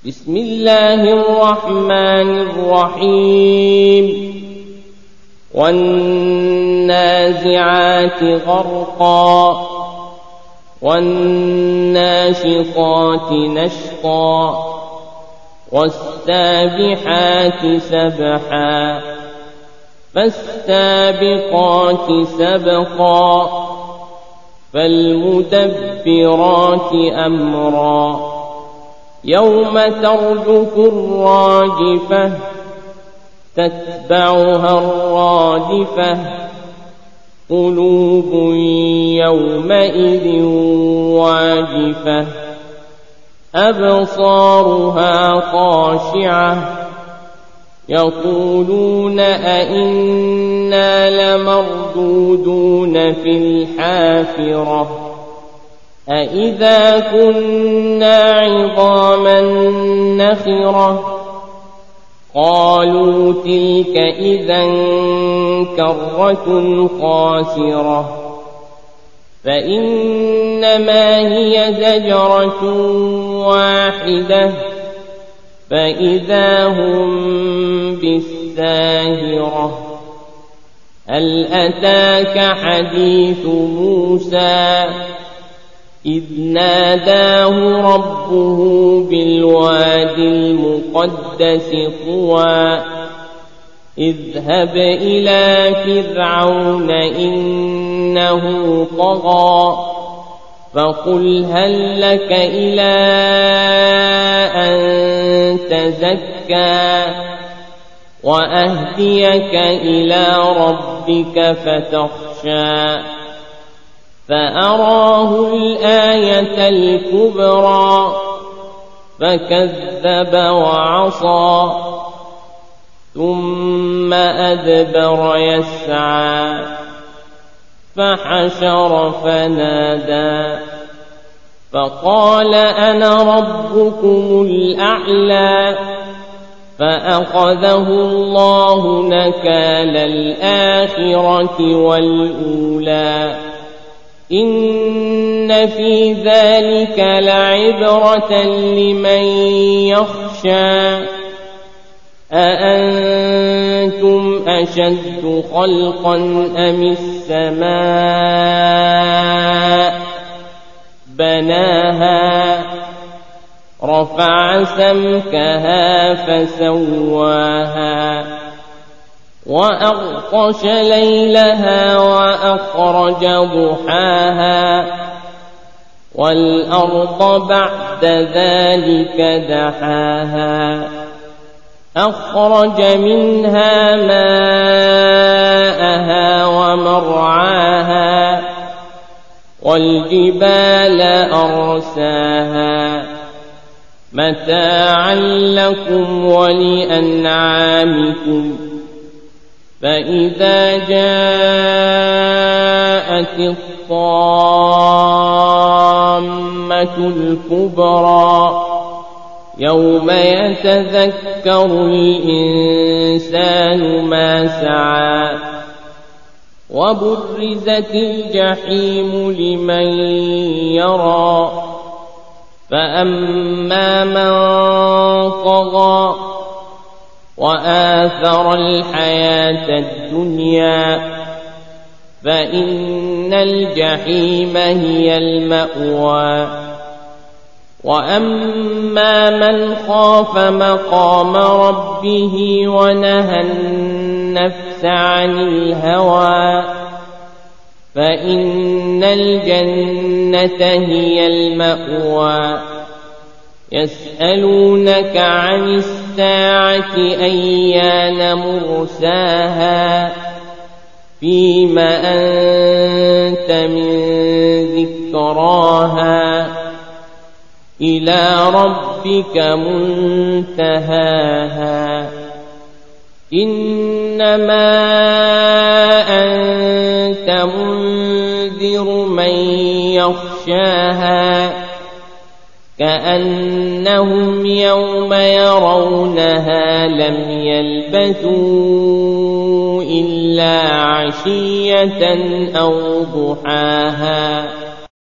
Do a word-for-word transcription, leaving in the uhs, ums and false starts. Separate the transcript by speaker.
Speaker 1: بسم الله الرحمن الرحيم والنازعات غرقا والناشطات نشطا والسابحات سبحا فالسابقات سبقا فالمدبرات أمرا يوم ترجف الراجفة تتبعها الرادفة قلوب يومئذ واجفة أبصارها خاشعة يقولون أئنا لمردودون في الحافرة أئذا كنا عظاما نخرة قالوا تلك إذا كرة خاسرة فإنما هي زجرة واحدة فإذا هم بالساهرة هل أتاك حديث موسى إذ ناداه ربه بالواد المقدس طوى اذهب إلى فرعون إنه طغى فقل هل لك إلى أن تزكى وأهديك إلى ربك فتخشى فأراه الآية الكبرى فكذب وعصى ثم أدبر يسعى فحشر فنادى فقال أنا ربكم الأعلى فأخذه الله نكال الآخرة والأولى إن في ذلك لعبرة لمن يخشى أأنتم أشد خلقا أم السماء بناها رفع سمكها فسواها وأغطش ليلها وأخرج ضحاها والأرض بعد ذلك دحاها أخرج منها ماءها ومرعاها والجبال أرساها متاعا لكم ولأنعامكم فإذا جاءت الطامة الكبرى يوم يتذكر الإنسان ما سعى وبرزت الجحيم لمن يرى فأما من طغى وآثر الحياة الدنيا فإن الجحيم هي المأوى وأما من خاف مقام ربه ونهى النفس عن الهوى فإن الجنة هي المأوى يسألونك عن الساعة أيان مرساها فيم أنت من ذكراها إلى ربك منتهاها إنما أنت منذر من يخشاها كأنهم يوم يرونها لم يلبثوا إلا عشية أو ضحاها